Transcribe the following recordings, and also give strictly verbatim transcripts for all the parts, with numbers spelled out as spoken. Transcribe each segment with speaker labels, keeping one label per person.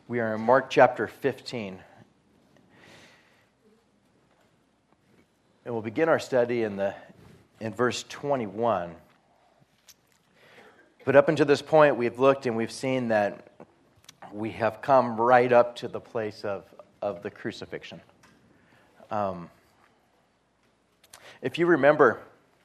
Speaker 1: We are in Mark chapter fifteen. And we'll begin our study in the in verse twenty-one. But up until this point, we've looked and we've seen that we have come right up to the place of, of the crucifixion. Um, if you remember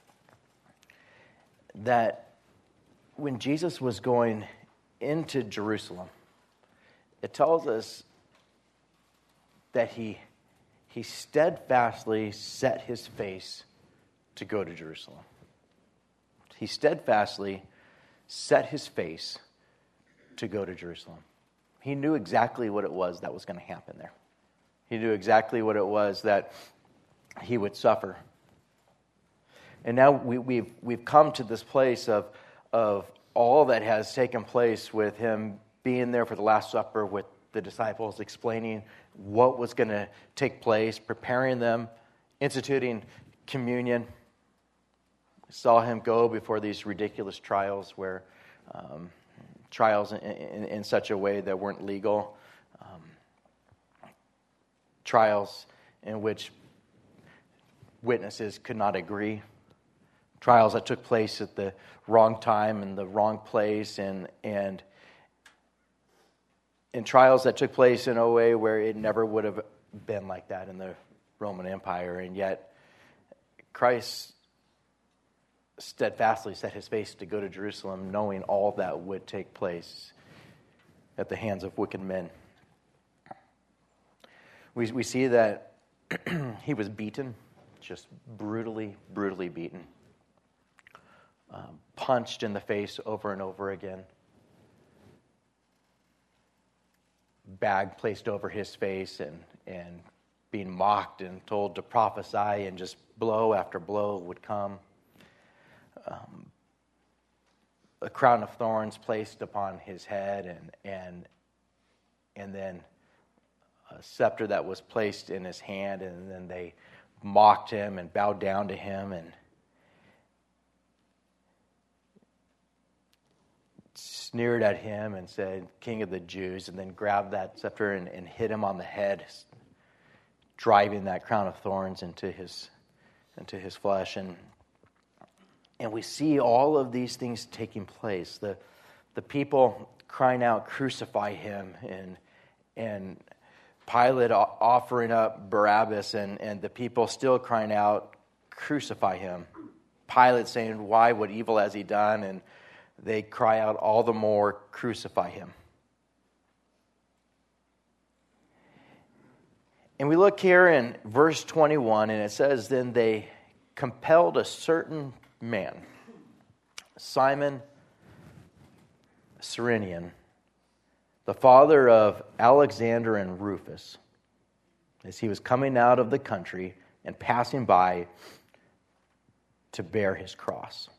Speaker 1: that when Jesus was going into Jerusalem, it tells us that he, he steadfastly set his face to go to Jerusalem. He steadfastly set his face to go to Jerusalem. He knew exactly what it was that was going to happen there. He knew exactly what it was that he would suffer. And now we, we've we've come to this place of of all that has taken place with him being there for the Last Supper with the disciples, explaining what was going to take place, preparing them, instituting communion. We saw him go before these ridiculous trials, where um, trials in, in, in such a way that weren't legal, um, trials in which witnesses could not agree, trials that took place at the wrong time and the wrong place, and and and trials that took place in a way where it never would have been like that in the Roman Empire. And yet Christ steadfastly set his face to go to Jerusalem, knowing all that would take place at the hands of wicked men. We we see that he was beaten, just brutally, brutally beaten, um, punched in the face over and over again, bag placed over his face, and and being mocked and told to prophesy, and just blow after blow would come. Um, a crown of thorns placed upon his head, and and and then a scepter that was placed in his hand, and then they mocked him and bowed down to him and sneered at him and said, "King of the Jews," and then grabbed that scepter and, and hit him on the head, driving that crown of thorns into his into his flesh. And And we see all of these things taking place. The the people crying out, "Crucify him," and and Pilate offering up Barabbas, and, and the people still crying out, "Crucify him." Pilate saying, "Why? What evil has he done?" And they cry out all the more, "Crucify him." And we look here in verse twenty-one, and it says, "Then they compelled a certain man, Simon Cyrenian, the father of Alexander and Rufus, as he was coming out of the country and passing by, to bear his cross.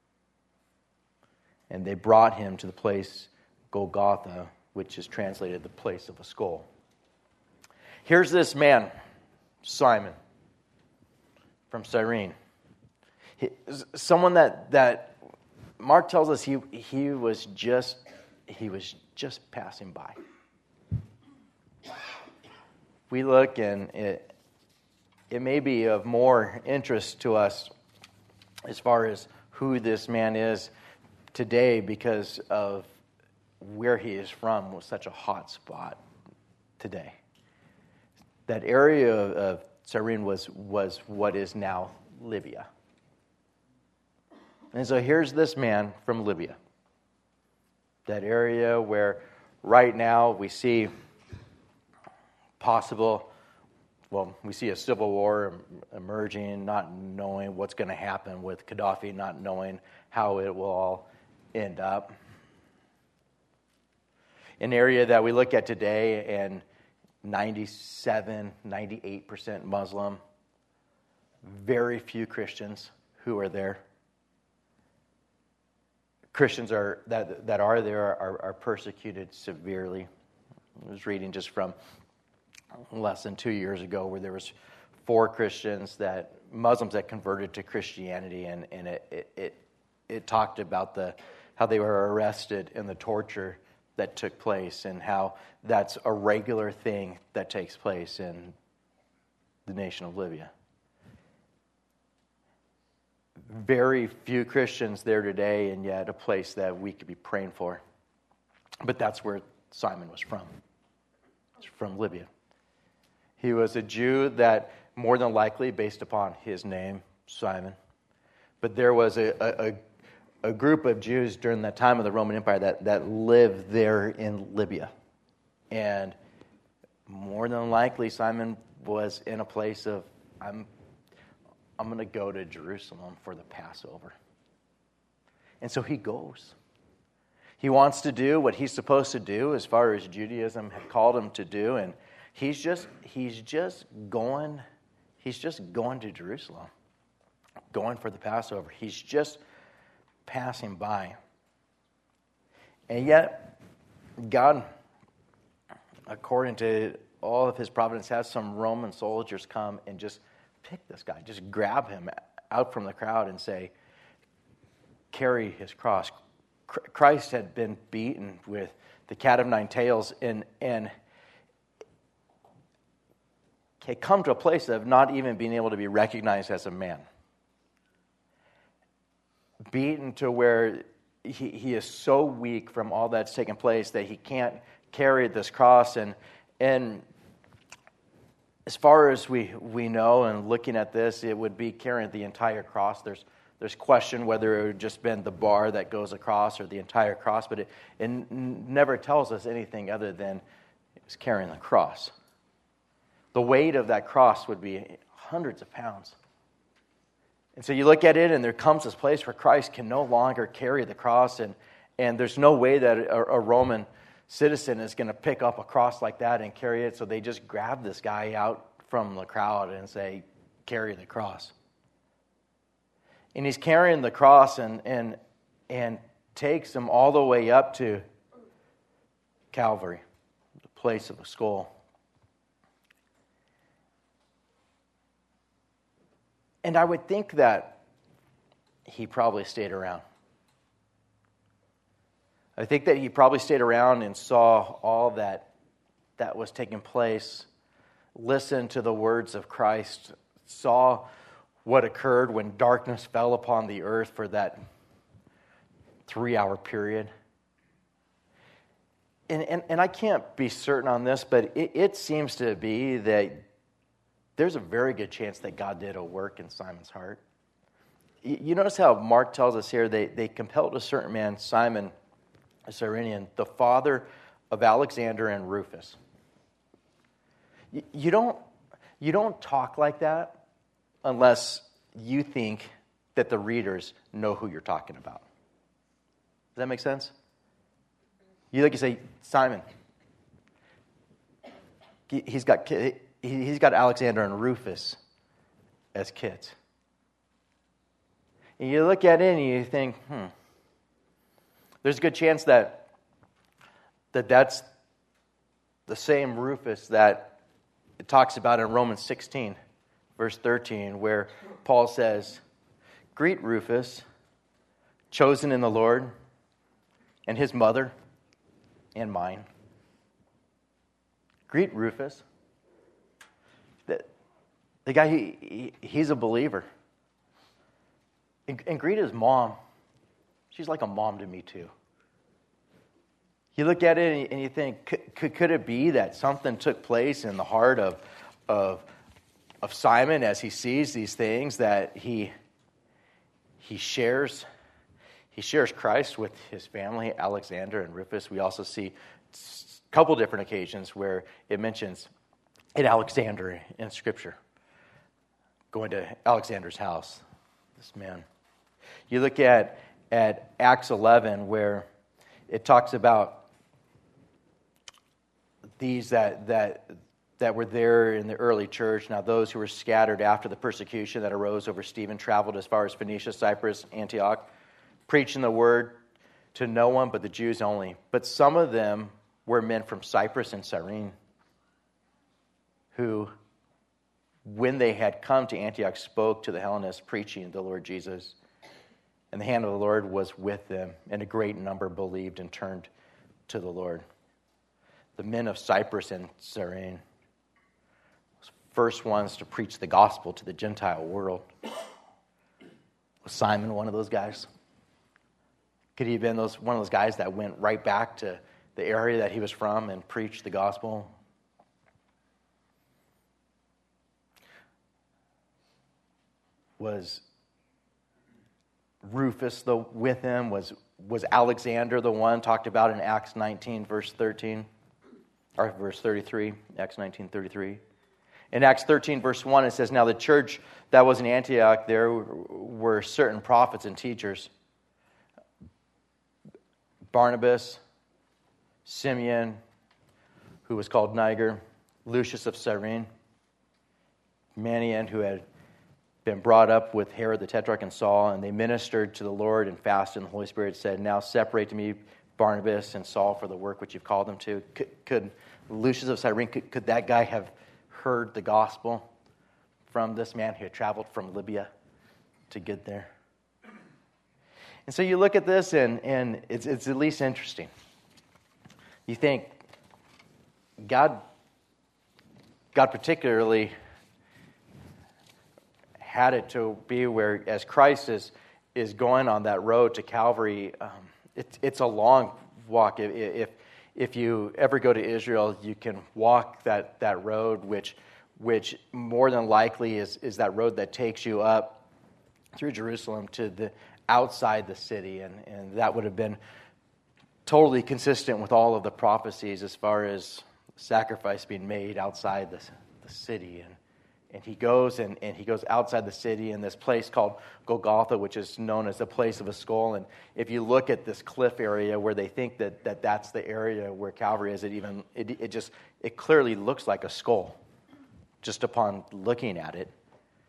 Speaker 1: And they brought him to the place Golgotha, which is translated the place of a skull." Here's this man, Simon, from Cyrene. Someone that, that Mark tells us he he was just he was just passing by. We look, and it it may be of more interest to us as far as who this man is today, because of where he is from was such a hot spot today. That area of, of Cyrene was was what is now Libya. And so here's this man from Libya, that area where right now we see possible, well, we see a civil war emerging, not knowing what's going to happen with Gaddafi, not knowing how it will all end up. An area that we look at today, and ninety-seven, ninety-eight percent Muslim, very few Christians who are there. Christians are that that are there are, are persecuted severely. I was reading just from less than two years ago where there was four Christians that Muslims that converted to Christianity, and, and it, it it it talked about the how they were arrested and the torture that took place and how that's a regular thing that takes place in the nation of Libya. Very few Christians there today, and yet a place that we could be praying for. But that's where Simon was from. He's from Libya. He was a Jew that, more than likely, based upon his name, Simon. But there was a, a, a group of Jews during the time of the Roman Empire that, that lived there in Libya. And more than likely, Simon was in a place of, I'm, I'm going to go to Jerusalem for the Passover. And so he goes. He wants to do what he's supposed to do as far as Judaism had called him to do. And he's just, he's just going, he's just going to Jerusalem. Going for the Passover. He's just passing by. And yet, God, according to all of his providence, has some Roman soldiers come and just pick this guy, just grab him out from the crowd and say, carry his cross. Christ had been beaten with the cat of nine tails and, and had come to a place of not even being able to be recognized as a man. Beaten to where he, he is so weak from all that's taken place that he can't carry this cross. And and as far as we, we know, and looking at this, it would be carrying the entire cross. There's there's question whether it would have just been the bar that goes across or the entire cross, but it, it n- never tells us anything other than it was carrying the cross. The weight of that cross would be hundreds of pounds. And so you look at it, and there comes this place where Christ can no longer carry the cross, and, and there's no way that a, a Roman citizen is going to pick up a cross like that and carry it, so they just grab this guy out from the crowd and say, carry the cross. And he's carrying the cross and and and takes him all the way up to Calvary, the place of the skull. And I would think that he probably stayed around. I think that he probably stayed around and saw all that that was taking place, listened to the words of Christ, saw what occurred when darkness fell upon the earth for that three-hour period. And, and, and I can't be certain on this, but it, it seems to be that there's a very good chance that God did a work in Simon's heart. You notice how Mark tells us here, they, they compelled a certain man, Simon, a Cyrenian, the father of Alexander and Rufus. You, you don't, you don't talk like that unless you think that the readers know who you're talking about. Does that make sense? You like you say, Simon. He's got he's got Alexander and Rufus as kids. And you look at it and you think, hmm. There's a good chance that that that's the same Rufus that it talks about in Romans sixteen, verse thirteen, where Paul says, greet Rufus, chosen in the Lord, and his mother, and mine. Greet Rufus. The, the guy, he, he he's a believer. And, and greet his mom. She's like a mom to me too. You look at it and you think, could, could it be that something took place in the heart of, of, of Simon as he sees these things, that he he shares he shares Christ with his family, Alexander and Rufus. We also see a couple different occasions where it mentions in Alexander in Scripture, going to Alexander's house, this man. You look at at Acts eleven, where it talks about these that that that were there in the early church. Now those who were scattered after the persecution that arose over Stephen traveled as far as Phoenicia, Cyprus, Antioch, preaching the word to no one but the Jews only. But some of them were men from Cyprus and Cyrene, who, when they had come to Antioch, spoke to the Hellenists, preaching the Lord Jesus. And the hand of the Lord was with them, and a great number believed and turned to the Lord. The men of Cyprus and Cyrene, first ones to preach the gospel to the Gentile world. Was Simon one of those guys? Could he have been those one of those guys that went right back to the area that he was from and preached the gospel? Was Rufus the, with him? Was, was Alexander the one talked about in Acts nineteen, verse thirteen? Or verse thirty-three, Acts nineteen, thirty-three. In Acts thirteen, verse one, it says, "Now the church that was in Antioch, there were certain prophets and teachers. Barnabas, Simeon, who was called Niger, Lucius of Cyrene, Manaen, who had been brought up with Herod the Tetrarch and Saul, and they ministered to the Lord and fasted, and the Holy Spirit said, 'Now separate to me Barnabas and Saul for the work which you've called them to.'" Could, could Lucius of Cyrene, could, could that guy have heard the gospel from this man who had traveled from Libya to get there? And so you look at this, and, and it's, it's at least interesting. You think, God, God particularly had it to be where, as Christ is, is going on that road to Calvary, um, it, it's a long walk. If, if if you ever go to Israel, you can walk that, that road, which which more than likely is, is that road that takes you up through Jerusalem to the outside the city, and, and that would have been totally consistent with all of the prophecies as far as sacrifice being made outside the, the city. And And he goes and, and he goes outside the city in this place called Golgotha, which is known as the place of a skull. And if you look at this cliff area where they think that, that that's the area where Calvary is, it even it, it just it clearly looks like a skull just upon looking at it.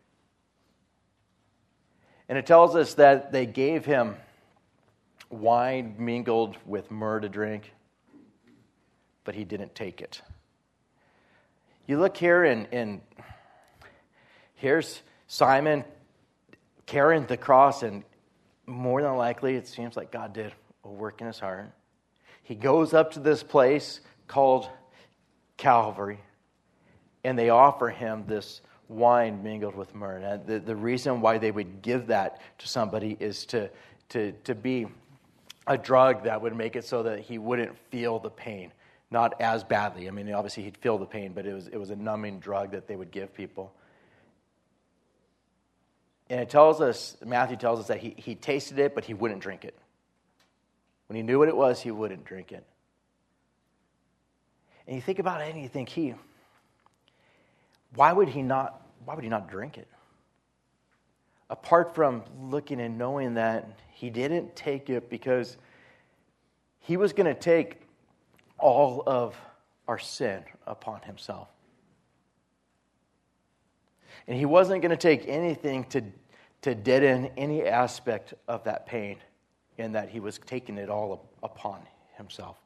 Speaker 1: And it tells us that they gave him wine mingled with myrrh to drink, but he didn't take it. You look here and in here's Simon carrying the cross, and more than likely, it seems like God did a work in his heart. He goes up to this place called Calvary, and they offer him this wine mingled with myrrh. And the, the reason why they would give that to somebody is to, to, to be a drug that would make it so that he wouldn't feel the pain, not as badly. I mean, obviously he'd feel the pain, but it was it was a numbing drug that they would give people. And it tells us, Matthew tells us that he, he tasted it, but he wouldn't drink it. When he knew what it was, he wouldn't drink it. And you think about it and you think, he, why would he not, why would he not drink it? Apart from looking and knowing that he didn't take it because he was going to take all of our sin upon himself. And he wasn't going to take anything to, to deaden any aspect of that pain, in that he was taking it all upon himself.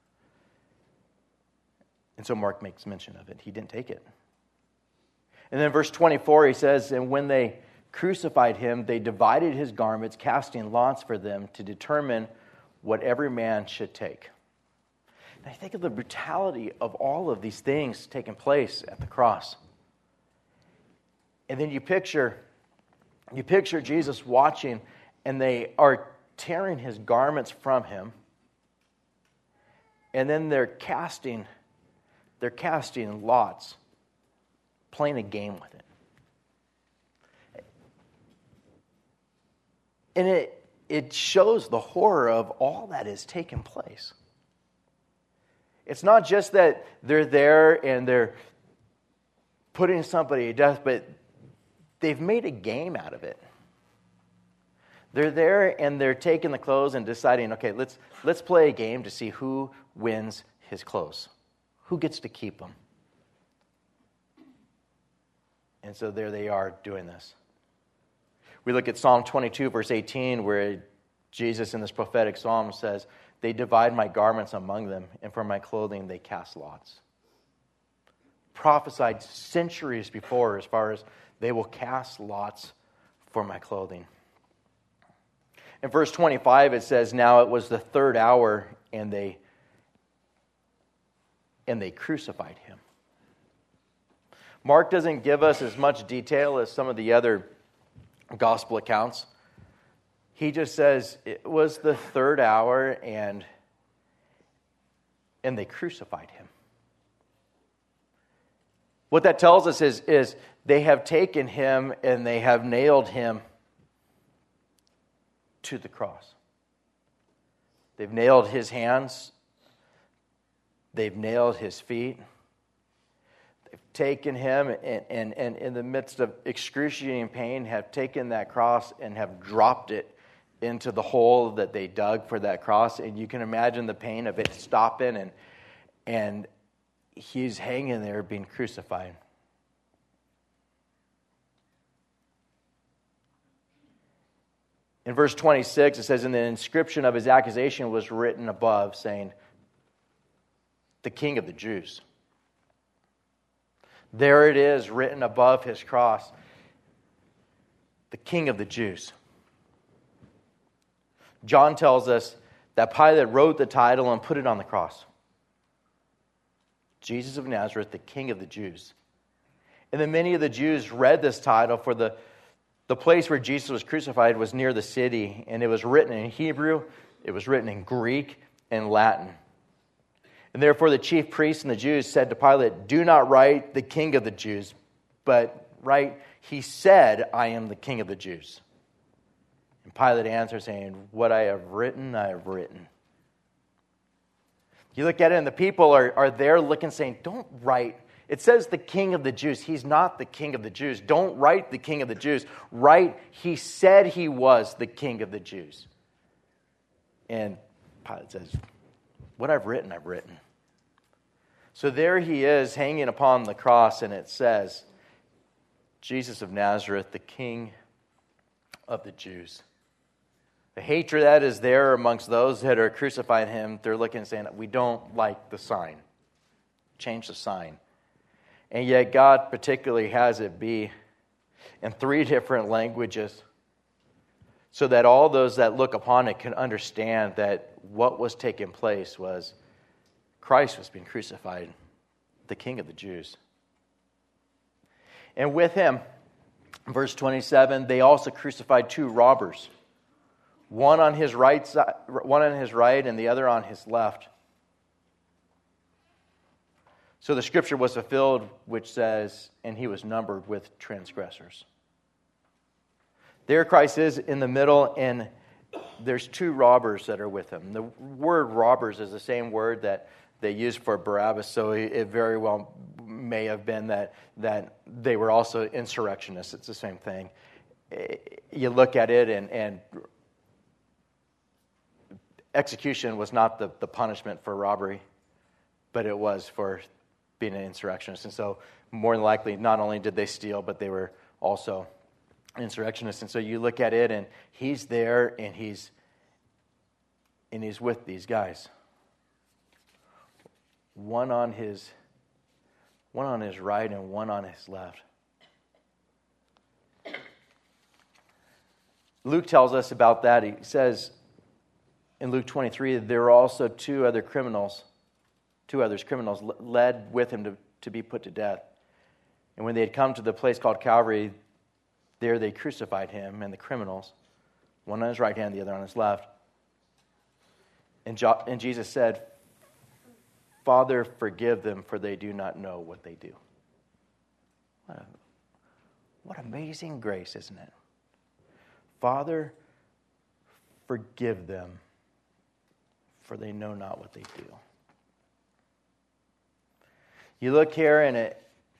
Speaker 1: And so Mark makes mention of it. He didn't take it. And then verse twenty-four, he says, "And when they crucified him, they divided his garments, casting lots for them to determine what every man should take." And I think of the brutality of all of these things taking place at the cross. And then you picture, you picture Jesus watching, and they are tearing his garments from him, and then they're casting, they're casting lots, playing a game with it. And it it shows the horror of all that is taking place. It's not just that they're there and they're putting somebody to death, but they've made a game out of it. They're there and they're taking the clothes and deciding, okay, let's let's play a game to see who wins his clothes. Who gets to keep them? And so there they are doing this. We look at Psalm twenty-two, verse eighteen, where Jesus in this prophetic psalm says, "They divide my garments among them, and for my clothing they cast lots." Prophesied centuries before, as far as they will cast lots for my clothing. In verse twenty-five, it says, "Now it was the third hour, and they and they crucified him. Mark doesn't give us as much detail as some of the other gospel accounts. He just says it was the third hour and, and they crucified him. What that tells us is, is they have taken him and they have nailed him to the cross. They've nailed his hands. They've nailed his feet. They've taken him and, and, and in the midst of excruciating pain have taken that cross and have dropped it into the hole that they dug for that cross. And you can imagine the pain of it stopping, and, and he's hanging there being crucified. In verse twenty-six, it says, and the inscription of his accusation was written above, saying, the King of the Jews. There it is, written above his cross, the King of the Jews. John tells us that Pilate wrote the title and put it on the cross. Jesus of Nazareth, the King of the Jews. And then many of the Jews read this title, for the The place where Jesus was crucified was near the city, and it was written in Hebrew, it was written in Greek and Latin. And therefore the chief priests and the Jews said to Pilate, do not write the King of the Jews, but write, he said, I am the King of the Jews. And Pilate answered, saying, what I have written, I have written. You look at it, and the people are, are there looking, saying, don't write. It says the King of the Jews. He's not the King of the Jews. Don't write the King of the Jews. Write, he said he was the King of the Jews. And Pilate says, what I've written, I've written. So there he is hanging upon the cross, and it says, Jesus of Nazareth, the King of the Jews. The hatred that is there amongst those that are crucifying him, they're looking and saying, we don't like the sign. Change the sign. And yet God particularly has it be in three different languages so that all those that look upon it can understand that what was taking place was Christ was being crucified, the King of the Jews. And with him, verse twenty-seven, they also crucified two robbers, one on his right side, one on his right and the other on his left. So the scripture was fulfilled, which says, and he was numbered with transgressors. There Christ is in the middle, and there's two robbers that are with him. The word robbers is the same word that they used for Barabbas, so it very well may have been that, that they were also insurrectionists. It's the same thing. You look at it, and, and execution was not the, the punishment for robbery, but it was for being an insurrectionist. And so more than likely, not only did they steal, but they were also insurrectionists. And so you look at it, and he's there, and he's and he's with these guys. One on his one on his right and one on his left. Luke tells us about that. He says in Luke twenty-three that there were also two other criminals, two others criminals led with him to, to be put to death. And when they had come to the place called Calvary, there they crucified him and the criminals, one on his right hand, the other on his left. And, jo- and Jesus said, Father, forgive them, for they do not know what they do. What, a, what amazing grace, isn't it? Father, forgive them, for they know not what they do. You look here, and it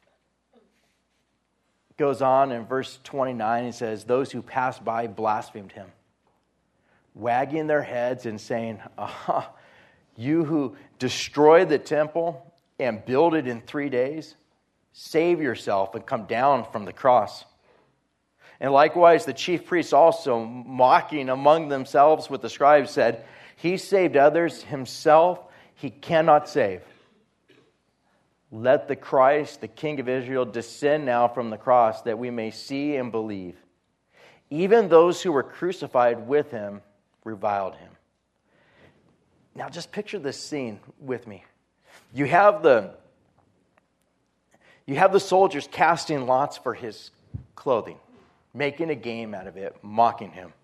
Speaker 1: goes on in verse twenty-nine. It says, those who passed by blasphemed him, wagging their heads and saying, aha, you who destroyed the temple and build it in three days, save yourself and come down from the cross. And likewise, the chief priests also, mocking among themselves with the scribes, said, he saved others, himself he cannot save. Let the Christ, the King of Israel, descend now from the cross, that we may see and believe. Even those who were crucified with him reviled him. Now just picture this scene with me. You have the you have the soldiers casting lots for his clothing, making a game out of it, mocking him.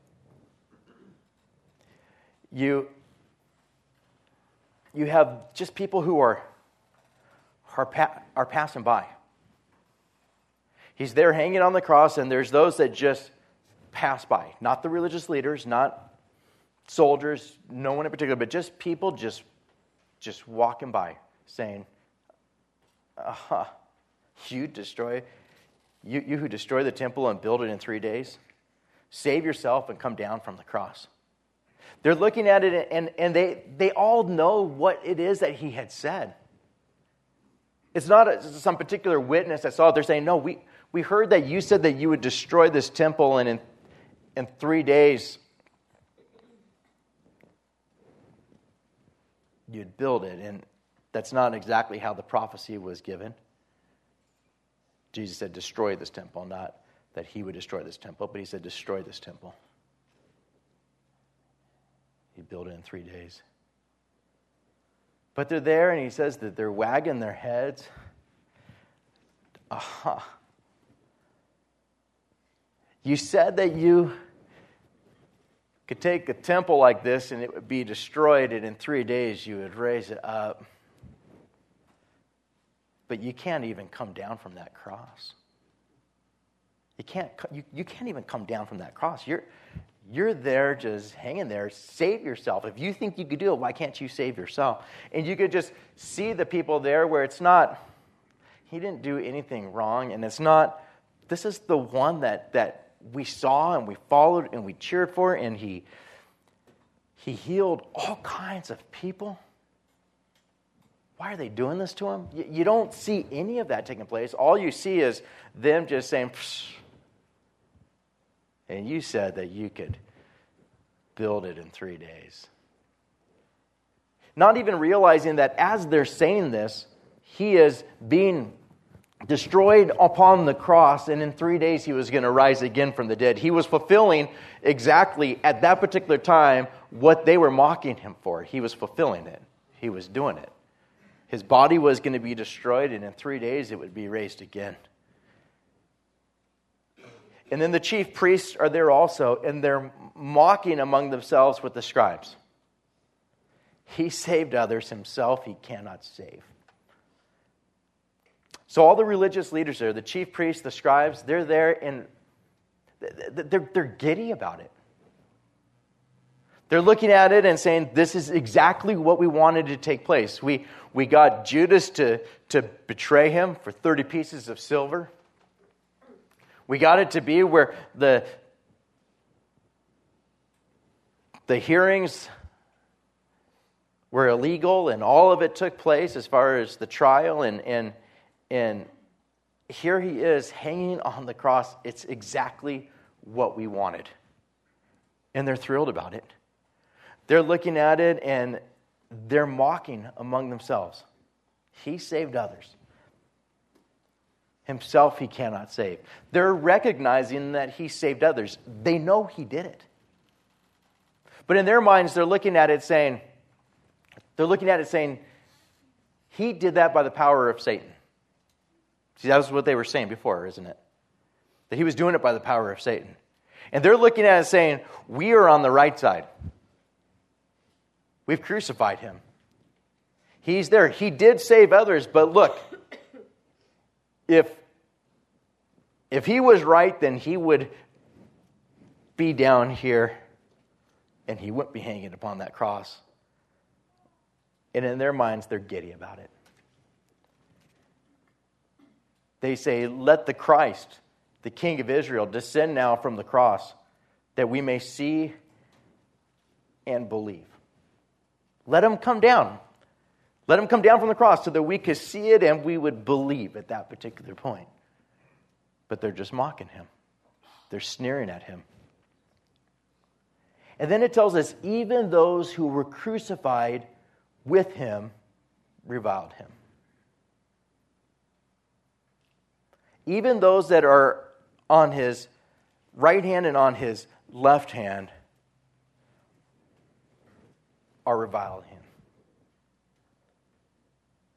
Speaker 1: You you have just people who are are, pa- are passing by. He's there hanging on the cross, and there's those that just pass by. Not the religious leaders, not soldiers, no one in particular, but just people just, just walking by, saying, uh-huh, you destroy, you, you who destroy the temple and build it in three days, save yourself and come down from the cross. They're looking at it, and, and they, they all know what it is that he had said. It's not a, some particular witness that saw it. They're saying, no, we, we heard that you said that you would destroy this temple and in, in three days you'd build it. And that's not exactly how the prophecy was given. Jesus said, destroy this temple, not that he would destroy this temple, but he said, destroy this temple. He'd build it in three days. But they're there, and he says that they're wagging their heads. Aha. You said that you could take a temple like this and it would be destroyed, and in three days you would raise it up. But you can't even come down from that cross. You can't, you, you can't even come down from that cross. You're, you're there just hanging there. Save yourself. If you think you could do it, why can't you save yourself? And you could just see the people there where it's not, he didn't do anything wrong, and it's not, this is the one that, that we saw and we followed and we cheered for, and he, he healed all kinds of people. Why are they doing this to him? You, you don't see any of that taking place. All you see is them just saying, psh. And you said that you could build it in three days. Not even realizing that as they're saying this, he is being destroyed upon the cross, and in three days he was going to rise again from the dead. He was fulfilling exactly at that particular time what they were mocking him for. He was fulfilling it. He was doing it. His body was going to be destroyed, and in three days it would be raised again. And then the chief priests are there also, and they're mocking among themselves with the scribes. He saved others, himself he cannot save. So all the religious leaders there, the chief priests, the scribes, they're there, and they're, they're giddy about it. They're looking at it and saying, this is exactly what we wanted to take place. We, we got Judas to, to betray him for thirty pieces of silver. We got it to be where the, the hearings were illegal and all of it took place as far as the trial. And, and, and here he is hanging on the cross. It's exactly what we wanted. And they're thrilled about it. They're looking at it and they're mocking among themselves. He saved others. Himself he cannot save. They're recognizing that he saved others. They know he did it. But in their minds, they're looking at it saying, they're looking at it saying, he did that by the power of Satan. See, that was what they were saying before, isn't it? That he was doing it by the power of Satan. And they're looking at it saying, we are on the right side. We've crucified him. He's there. He did save others, but look, if If he was right, then he would be down here and he wouldn't be hanging upon that cross. And in their minds, they're giddy about it. They say, let the Christ, the King of Israel, descend now from the cross that we may see and believe. Let him come down. Let him come down from the cross so that we could see it and we would believe at that particular point. But they're just mocking him. They're sneering at him. And then it tells us, even those who were crucified with him reviled him. Even those that are on his right hand and on his left hand are reviling him.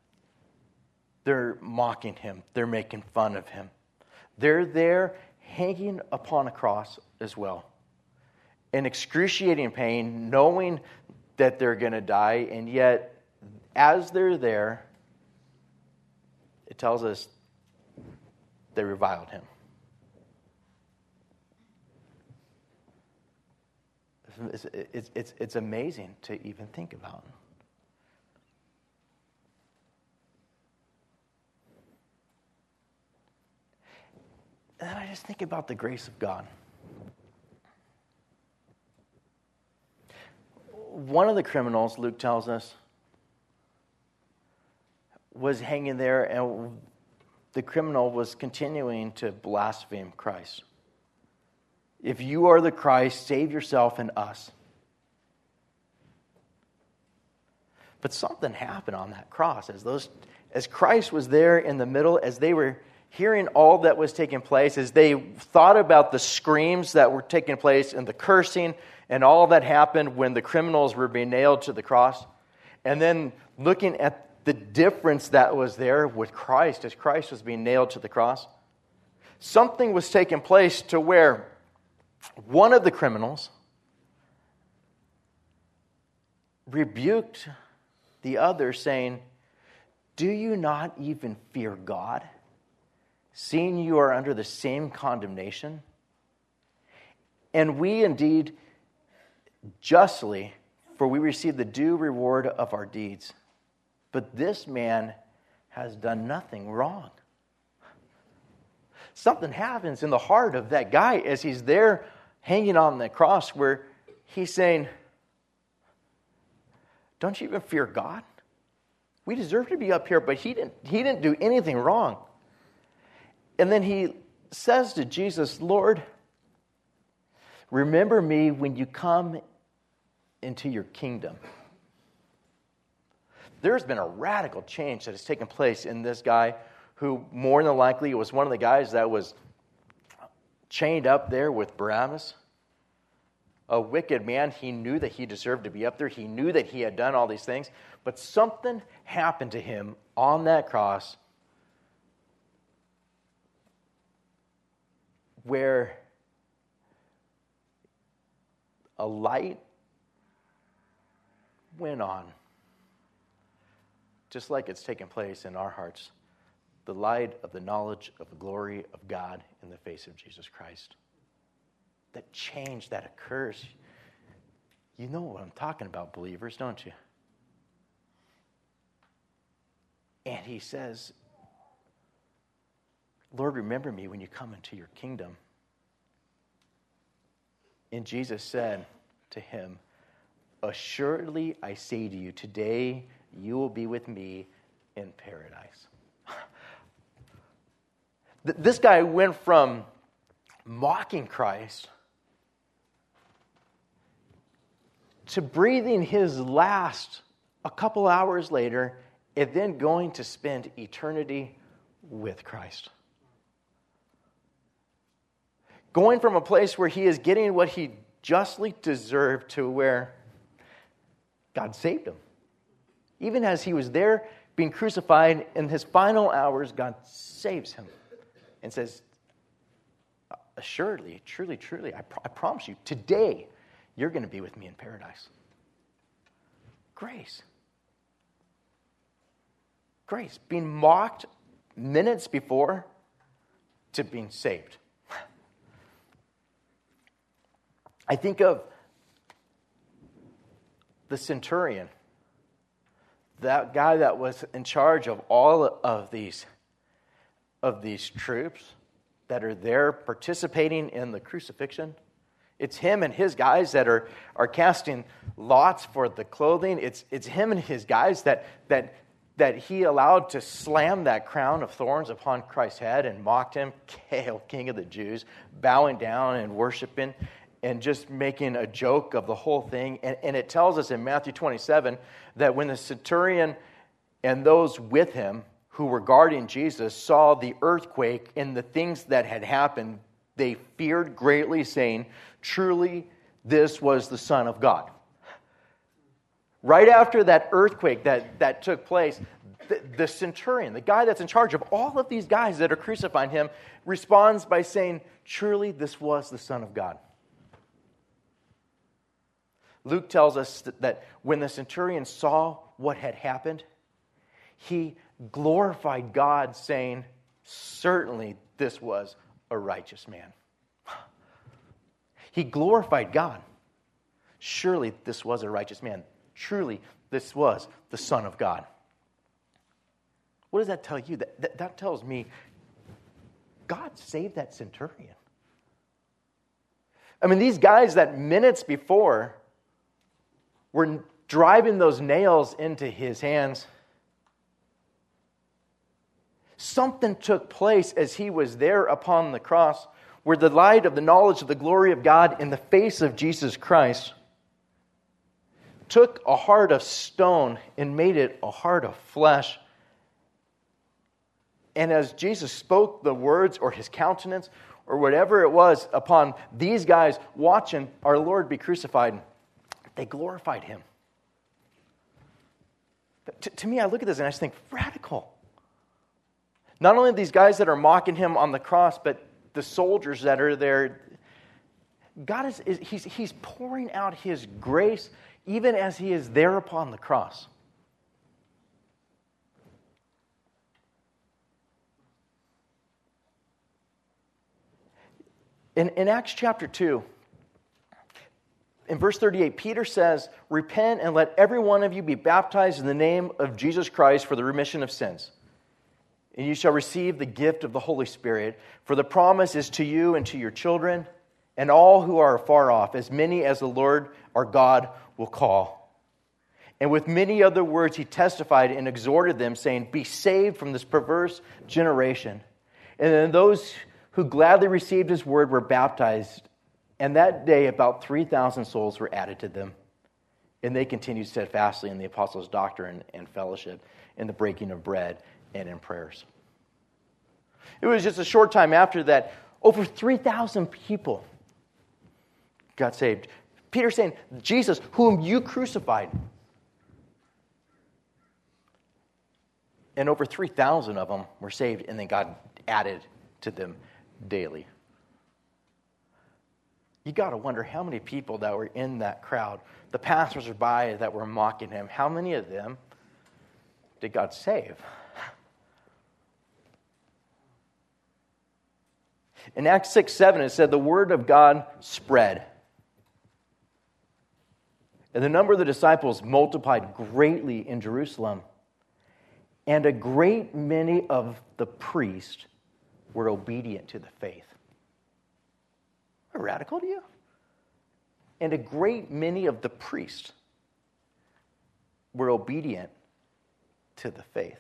Speaker 1: they're mocking him. They're making fun of him. They're there hanging upon a cross as well. In excruciating pain, knowing that they're going to die, and yet as they're there, it tells us they reviled him. It's, it's, it's, it's amazing to even think about. And then I just think about the grace of God. One of the criminals, Luke tells us, was hanging there, and the criminal was continuing to blaspheme Christ. If you are the Christ, save yourself and us. But something happened on that cross as those, as Christ was there in the middle, as they were hearing all that was taking place, as they thought about the screams that were taking place and the cursing and all that happened when the criminals were being nailed to the cross, and then looking at the difference that was there with Christ as Christ was being nailed to the cross, something was taking place to where one of the criminals rebuked the other, saying, "Do you not even fear God, seeing you are under the same condemnation? And we indeed justly, for we receive the due reward of our deeds. But this man has done nothing wrong." Something happens in the heart of that guy as he's there hanging on the cross, where he's saying, "Don't you even fear God? We deserve to be up here, but he didn't, he didn't do anything wrong." And then he says to Jesus, "Lord, remember me when you come into your kingdom." There's been a radical change that has taken place in this guy, who more than likely was one of the guys that was chained up there with Barabbas. A wicked man. He knew that he deserved to be up there. He knew that he had done all these things. But something happened to him on that cross where a light went on, just like it's taken place in our hearts, the light of the knowledge of the glory of God in the face of Jesus Christ. That change that occurs. You know what I'm talking about, believers, don't you? And he says, "Lord, remember me when you come into your kingdom." And Jesus said to him, "Assuredly, I say to you, today you will be with me in paradise." This guy went from mocking Christ to breathing his last a couple hours later, and then going to spend eternity with Christ. Going from a place where he is getting what he justly deserved to where God saved him. Even as he was there being crucified, in his final hours, God saves him and says, "Assuredly, truly, truly, I, pr- I promise you, today you're going to be with me in paradise." Grace. Grace. Being mocked minutes before to being saved. I think of the centurion, that guy that was in charge of all of these, of these troops that are there participating in the crucifixion. It's him and his guys that are, are casting lots for the clothing. It's it's him and his guys that that that he allowed to slam that crown of thorns upon Christ's head and mocked him, "Hail, King of the Jews," bowing down and worshiping and just making a joke of the whole thing. And, and it tells us in Matthew twenty-seven that when the centurion and those with him who were guarding Jesus saw the earthquake and the things that had happened, they feared greatly, saying, "Truly, this was the Son of God." Right after that earthquake that, that took place, The, the centurion, the guy that's in charge of all of these guys that are crucifying him, responds by saying, "Truly, this was the Son of God." Luke tells us that when the centurion saw what had happened, he glorified God, saying, "Certainly, this was a righteous man." He glorified God. Surely, this was a righteous man. Truly, this was the Son of God. What does that tell you? That, that, that tells me God saved that centurion. I mean, these guys that minutes before were driving those nails into his hands, something took place as he was there upon the cross, where the light of the knowledge of the glory of God in the face of Jesus Christ took a heart of stone and made it a heart of flesh. And as Jesus spoke the words or his countenance or whatever it was upon these guys watching our Lord be crucified, they glorified him. To, to me, I look at this and I just think, radical. Not only these guys that are mocking him on the cross, but the soldiers that are there. God is, is he's, he's pouring out his grace even as he is there upon the cross. In, in Acts chapter two, in verse thirty-eight, Peter says, "Repent and let every one of you be baptized in the name of Jesus Christ for the remission of sins. And you shall receive the gift of the Holy Spirit, for the promise is to you and to your children, and all who are far off, as many as the Lord our God will call." And with many other words he testified and exhorted them, saying, "Be saved from this perverse generation." And then those who gladly received his word were baptized, and that day about three thousand souls were added to them. And they continued steadfastly in the apostles' doctrine and fellowship, in the breaking of bread, and in prayers. It was just a short time after that, over three thousand people got saved. Peter saying, "Jesus, whom you crucified." And over three thousand of them were saved, and then God added to them daily. You got to wonder how many people that were in that crowd, the passersby that were mocking him, how many of them did God save? In Acts six seven, it said, "The word of God spread, and the number of the disciples multiplied greatly in Jerusalem, and a great many of the priests were obedient to the faith." How radical to you? And a great many of the priests were obedient to the faith.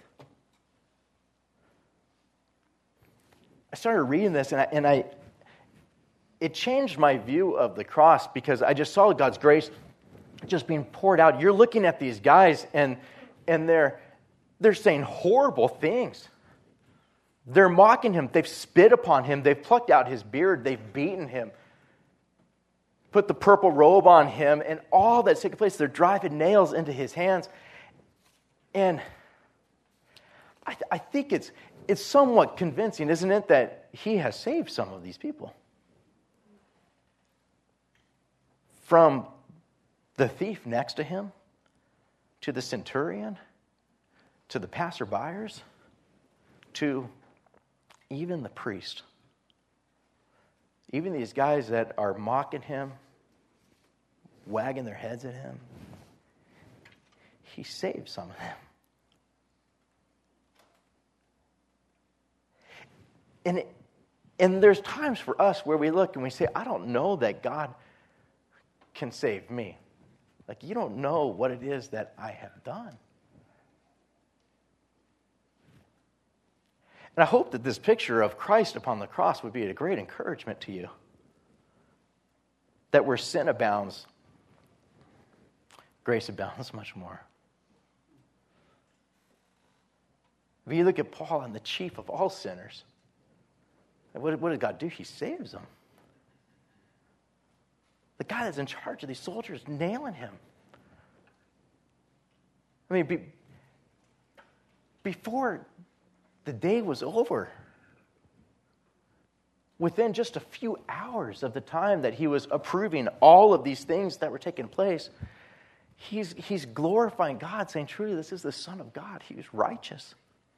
Speaker 1: I started reading this, and I, and I, it changed my view of the cross, because I just saw God's grace just being poured out. You're looking at these guys, and and they're they're saying horrible things. They're mocking him. They've spit upon him. They've plucked out his beard. They've beaten him. Put the purple robe on him, and all that's taking place. They're driving nails into his hands. And I, th- I think it's it's somewhat convincing, isn't it, that he has saved some of these people. From the thief next to him, to the centurion, to the passerbyers, to even the priest. Even these guys that are mocking him, wagging their heads at him, he saved some of them. And, it, and there's times for us where we look and we say, I don't know that God can save me. Like, you don't know what it is that I have done. And I hope that this picture of Christ upon the cross would be a great encouragement to you. That where sin abounds, grace abounds much more. If you look at Paul and the chief of all sinners, what, what did God do? He saves them. The guy that's in charge of these soldiers nailing him. I mean, be, before the day was over. Within just a few hours of the time that he was approving all of these things that were taking place, he's, he's glorifying God, saying, truly, this is the Son of God. He was righteous.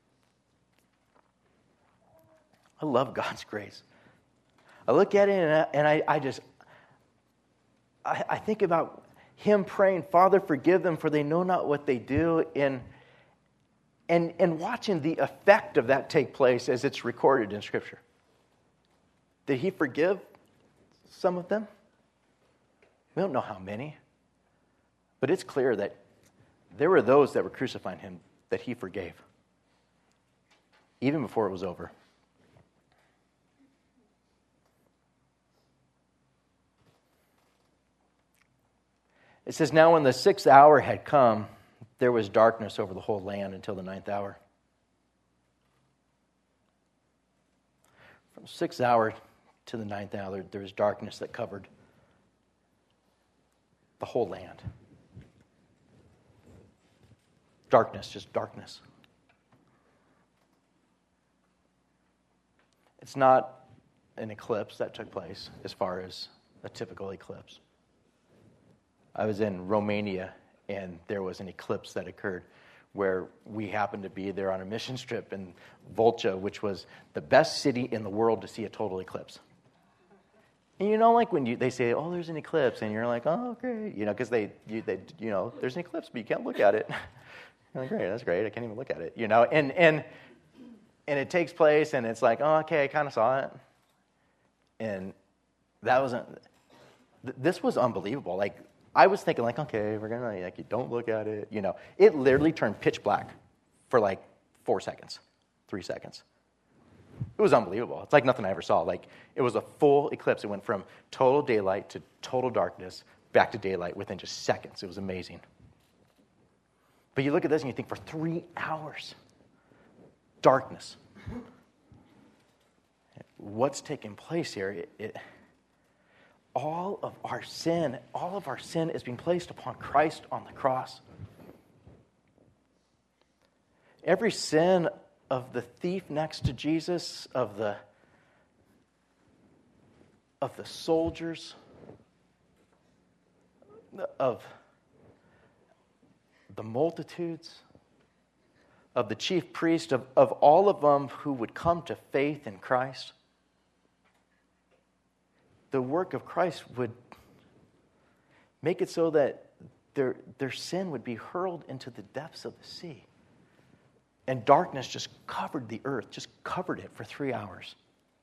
Speaker 1: I love God's grace. I look at it and I, and I, I just, I, I think about him praying, Father, forgive them, for they know not what they do, and, and, and watching the effect of that take place as it's recorded in Scripture. Did he forgive some of them? We don't know how many. But it's clear that there were those that were crucifying him that he forgave, even before it was over. It says, now when the sixth hour had come, there was darkness over the whole land until the ninth hour. From the sixth hour to the ninth hour, there was darkness that covered the whole land. Darkness, just darkness. It's not an eclipse that took place as far as a typical eclipse. I was in Romania, and there was an eclipse that occurred where we happened to be there on a mission trip in Volcha, which was the best city in the world to see a total eclipse. And you know, like when you, they say, oh, there's an eclipse, and you're like, oh, great, you know, because they, you, they, you know, there's an eclipse, but you can't look at it. You're like, great, that's great, I can't even look at it, you know, and and and it takes place, and it's like, oh, okay, I kind of saw it, and that wasn't, this was unbelievable. Like, I was thinking, like, okay, we're gonna, like, you don't look at it, you know. It literally turned pitch black for like four seconds, three seconds. It was unbelievable. It's like nothing I ever saw. Like, it was a full eclipse. It went from total daylight to total darkness, back to daylight within just seconds. It was amazing. But you look at this and you think, for three hours, darkness. What's taking place here? It, it, all of our sin, all of our sin is being placed upon Christ on the cross. Every sin of the thief next to Jesus, of the of the soldiers, of the multitudes, of the chief priest, of, of all of them who would come to faith in Christ, the work of Christ would make it so that their, their sin would be hurled into the depths of the sea. And darkness just covered the earth, just covered it for three hours.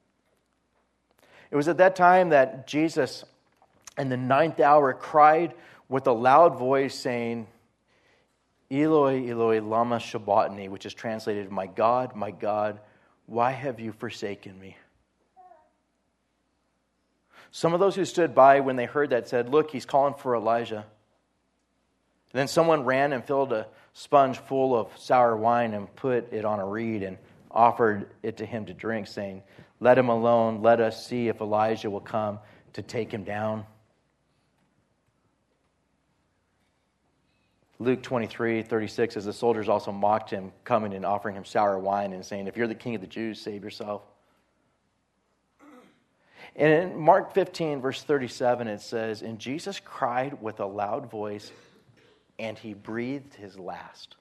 Speaker 1: It was at that time that Jesus, in the ninth hour, cried with a loud voice, saying, Eloi, Eloi, lama sabachthani, which is translated, my God, my God, why have you forsaken me? Some of those who stood by when they heard that said, look, he's calling for Elijah. And then someone ran and filled a sponge full of sour wine and put it on a reed and offered it to him to drink, saying, let him alone, let us see if Elijah will come to take him down. Luke twenty-three thirty-six says, the soldiers also mocked him, coming and offering him sour wine and saying, if you're the king of the Jews, save yourself. And in Mark fifteen, verse thirty-seven, it says, and Jesus cried with a loud voice, and he breathed his last.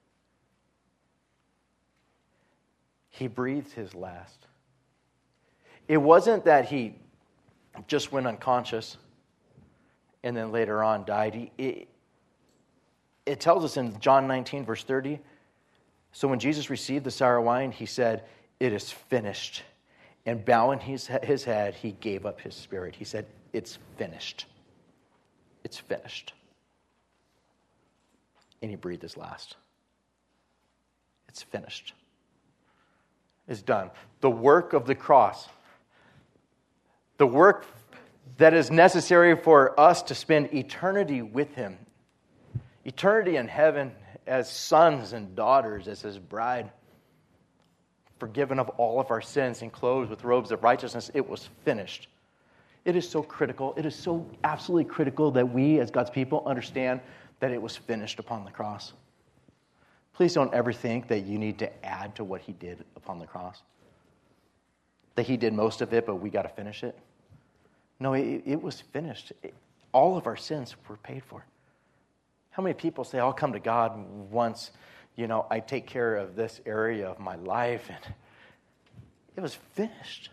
Speaker 1: He breathed his last. It wasn't that he just went unconscious and then later on died. He, it, it tells us in John nineteen, verse thirty, so when Jesus received the sour wine, he said, it is finished. And bowing his, his head, he gave up his spirit. He said, it's finished. It's finished. And he breathed his last. It's finished. It's done. The work of the cross, the work that is necessary for us to spend eternity with him, eternity in heaven as sons and daughters, as his bride, forgiven of all of our sins and clothed with robes of righteousness, it was finished. It is so critical. It is so absolutely critical that we as God's people understand that it was finished upon the cross. Please don't ever think that you need to add to what he did upon the cross. That he did most of it, but we got to finish it. No, it, it was finished. It, all of our sins were paid for. How many people say, I'll come to God once, you know, I take care of this area of my life, and it was finished.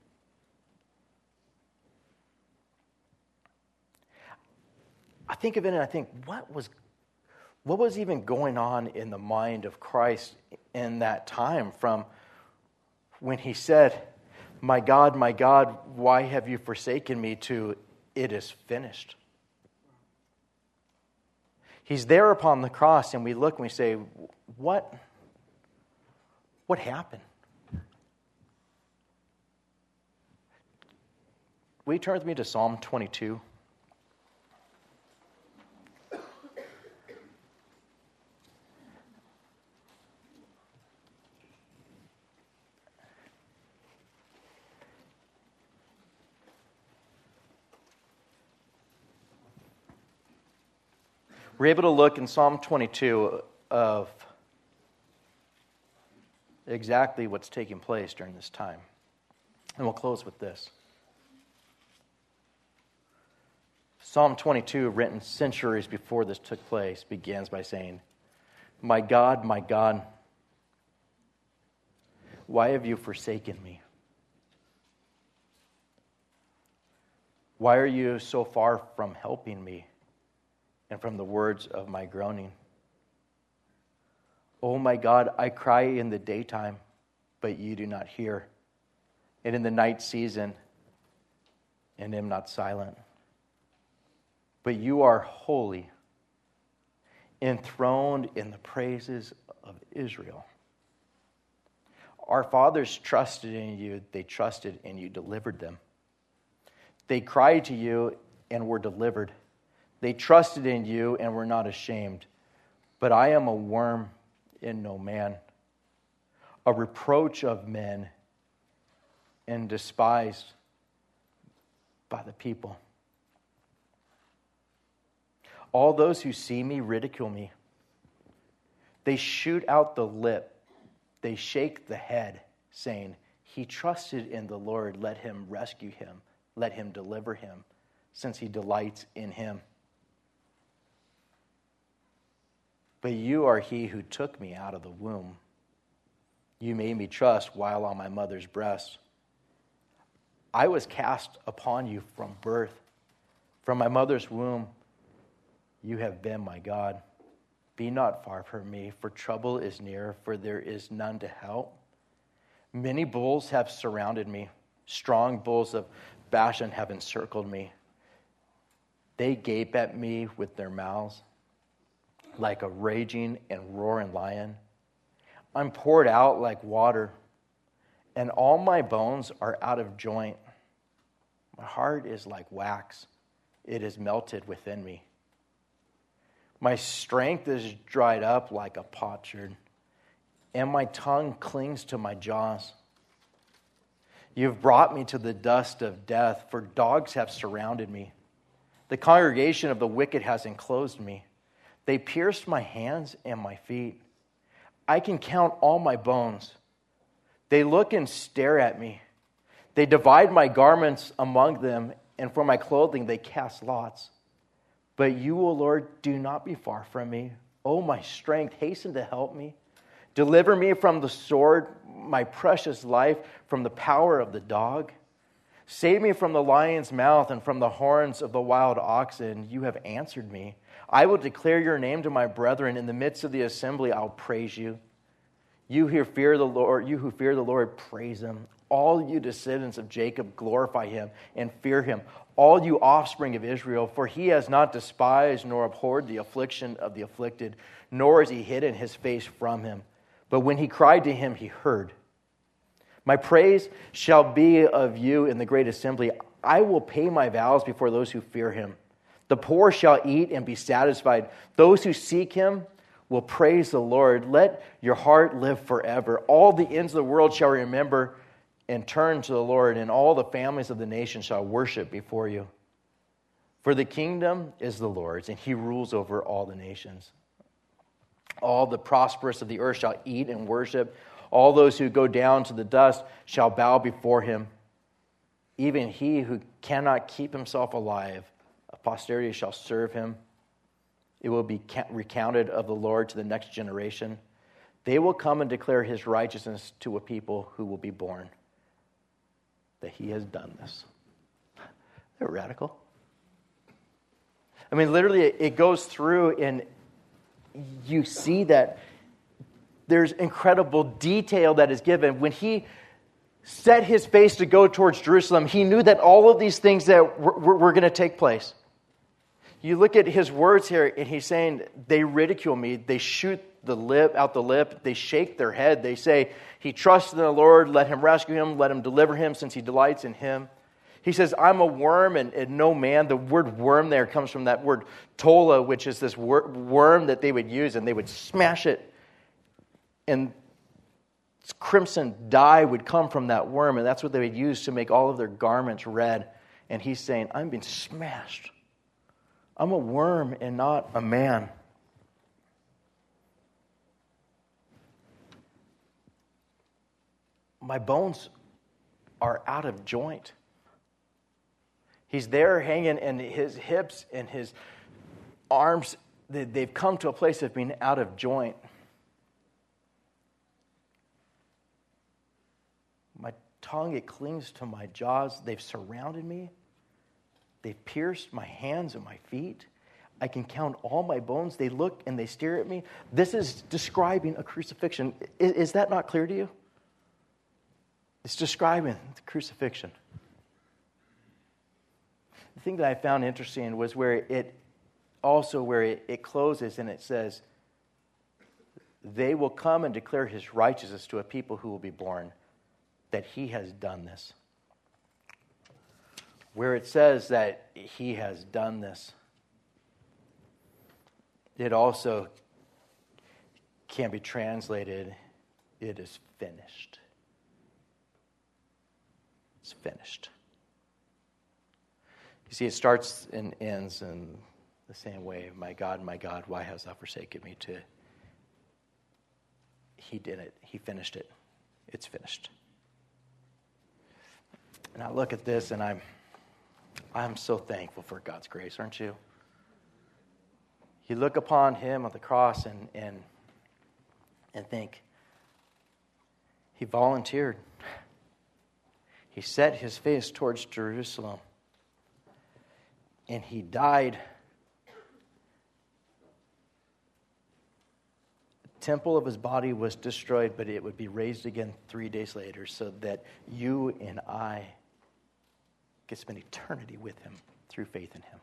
Speaker 1: I think of it and I think, what was what was even going on in the mind of Christ in that time, from when he said, my God, my God, why have you forsaken me, to it is finished. He's there upon the cross, and we look and we say, what, what happened? Will you turn with me to Psalm twenty-two? We're able to look in Psalm twenty-two of exactly what's taking place during this time. And we'll close with this. Psalm twenty-two, written centuries before this took place, begins by saying, my God, my God, why have you forsaken me? Why are you so far from helping me and from the words of my groaning? Oh my God, I cry in the daytime, but you do not hear, and in the night season, and am not silent. But you are holy, enthroned in the praises of Israel. Our fathers trusted in you, they trusted and you delivered them. They cried to you and were delivered. They trusted in you and were not ashamed. But I am a worm and no man, a reproach of men, and despised by the people. All those who see me ridicule me. They shoot out the lip. They shake the head, saying, he trusted in the Lord. Let him rescue him. Let him deliver him, since he delights in him. But you are he who took me out of the womb. You made me trust while on my mother's breast. I was cast upon you from birth. From my mother's womb, you have been my God. Be not far from me, for trouble is near, for there is none to help. Many bulls have surrounded me. Strong bulls of Bashan have encircled me. They gape at me with their mouths, like a raging and roaring lion. I'm poured out like water, and all my bones are out of joint. My heart is like wax. It is melted within me. My strength is dried up like a potsherd, and my tongue clings to my jaws. You've brought me to the dust of death, for dogs have surrounded me. The congregation of the wicked has enclosed me. They pierced my hands and my feet. I can count all my bones. They look and stare at me. They divide my garments among them, and for my clothing they cast lots. But you, O Lord, do not be far from me. O my strength, hasten to help me. Deliver me from the sword, my precious life from the power of the dog. Save me from the lion's mouth and from the horns of the wild oxen. You have answered me. I will declare your name to my brethren. In the midst of the assembly, I'll praise you. You who fear the Lord, you who fear the Lord, praise him. All you descendants of Jacob, glorify him and fear him. All you offspring of Israel, for he has not despised nor abhorred the affliction of the afflicted, nor has he hidden his face from him. But when he cried to him, he heard. My praise shall be of you in the great assembly. I will pay my vows before those who fear him. The poor shall eat and be satisfied. Those who seek him will praise the Lord. Let your heart live forever. All the ends of the world shall remember and turn to the Lord, and all the families of the nations shall worship before you. For the kingdom is the Lord's, and he rules over all the nations. All the prosperous of the earth shall eat and worship. All those who go down to the dust shall bow before him. Even he who cannot keep himself alive, a posterity shall serve him. It will be recounted of the Lord to the next generation. They will come and declare his righteousness to a people who will be born, that he has done this. They're radical. I mean, literally, it goes through and you see that there's incredible detail that is given. When he set his face to go towards Jerusalem, he knew that all of these things that were, were, were going to take place. You look at his words here, and he's saying, they ridicule me, they shoot the lip out the lip, they shake their head, they say, he trusts in the Lord, let him rescue him, let him deliver him, since he delights in him. He says, I'm a worm and, and no man. The word worm there comes from that word tola, which is this wor- worm that they would use, and they would smash it. And crimson dye would come from that worm, and that's what they would use to make all of their garments red. And he's saying, I'm being smashed. I'm a worm and not a man. My bones are out of joint. He's there hanging, and his hips and his arms, they've come to a place of being out of joint. My tongue, it clings to my jaws. They've surrounded me. They've pierced my hands and my feet. I can count all my bones. They look and they stare at me. This is describing a crucifixion. Is, is that not clear to you? It's describing the crucifixion. The thing that I found interesting was where it also where it, it closes and it says, they will come and declare his righteousness to a people who will be born, that he has done this. Where it says that he has done this, it also can be translated, it is finished. It's finished. You see, it starts and ends in the same way. My God, my God, why hast thou forsaken me? To he did it. He finished it. It's finished. And I look at this and I'm I'm so thankful for God's grace, aren't you? You look upon him on the cross and and and think, he volunteered. He set his face towards Jerusalem. And he died. The temple of his body was destroyed, but it would be raised again three days later so that you and I could spend eternity with him through faith in him.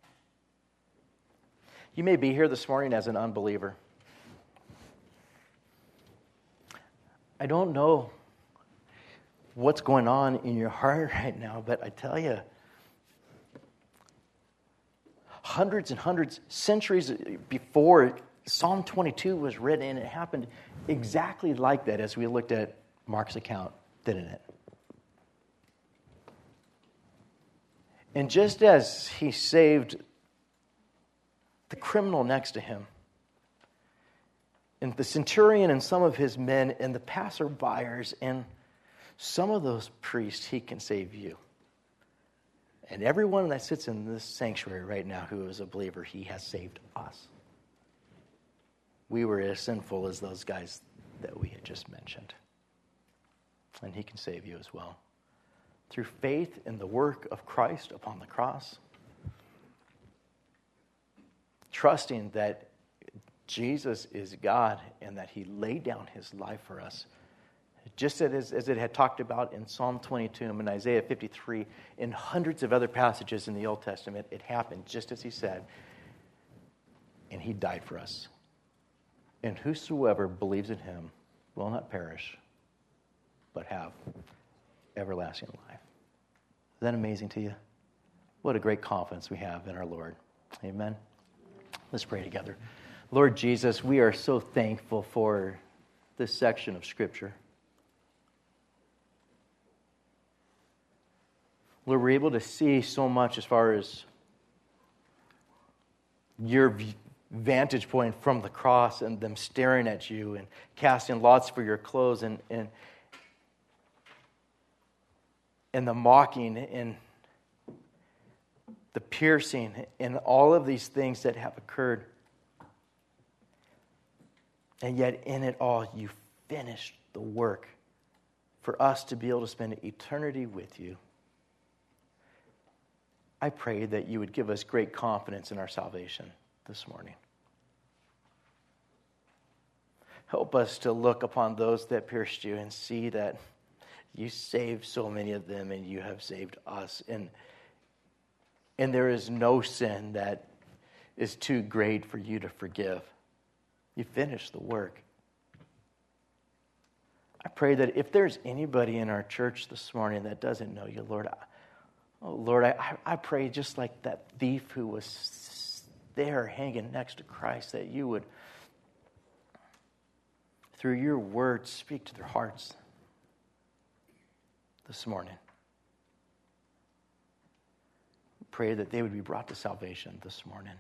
Speaker 1: You may be here this morning as an unbeliever. I don't know what's going on in your heart right now, but I tell you, hundreds and hundreds, centuries before Psalm twenty-two was written, and it happened exactly like that as we looked at Mark's account, didn't it? And just as he saved the criminal next to him, and the centurion and some of his men, and the passerbyers, and some of those priests, he can save you. And everyone that sits in this sanctuary right now who is a believer, he has saved us. We were as sinful as those guys that we had just mentioned. And he can save you as well. Through faith in the work of Christ upon the cross. Trusting that Jesus is God and that he laid down his life for us. Just as, as it had talked about in Psalm twenty-two and in Isaiah fifty-three, in hundreds of other passages in the Old Testament, it happened just as he said. And he died for us. And whosoever believes in him will not perish, but have everlasting life. Is that amazing to you? What a great confidence we have in our Lord. Amen. Let's pray together. Lord Jesus, we are so thankful for this section of Scripture. Lord, we're able to see so much as far as your vantage point from the cross and them staring at you and casting lots for your clothes and and, and the mocking and the piercing and all of these things that have occurred. And yet in it all, you finished the work for us to be able to spend eternity with you. I pray that you would give us great confidence in our salvation this morning. Help us to look upon those that pierced you and see that you saved so many of them and you have saved us. And, and there is no sin that is too great for you to forgive. You finished the work. I pray that if there's anybody in our church this morning that doesn't know you, Lord, I, oh Lord, I, I pray just like that thief who was there hanging next to Christ, that you would, through your word, speak to their hearts this morning. Pray that they would be brought to salvation this morning.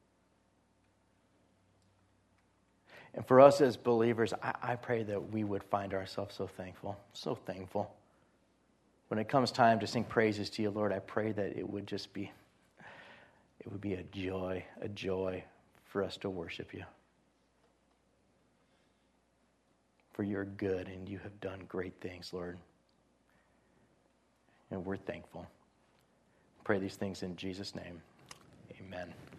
Speaker 1: And for us as believers, I, I pray that we would find ourselves so thankful, so thankful. When it comes time to sing praises to you, Lord, I pray that it would just be, it would be a joy, a joy for us to worship you. For you're good and you have done great things, Lord. And we're thankful. Pray these things in Jesus' name. Amen.